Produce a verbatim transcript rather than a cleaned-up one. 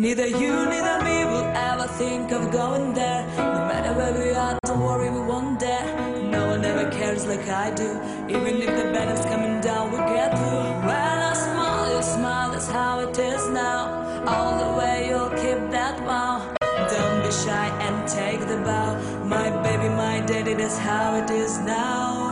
Neither you, neither me will ever think of going there. No matter where we are, don't worry, we won't dare. No one ever cares like I do. Even if the battle's coming down, we'll get through. When I smile, you smile, that's how it is now. All the way you'll keep that vow. Don't be shy and take the bow. My baby, my daddy, that's how it is now.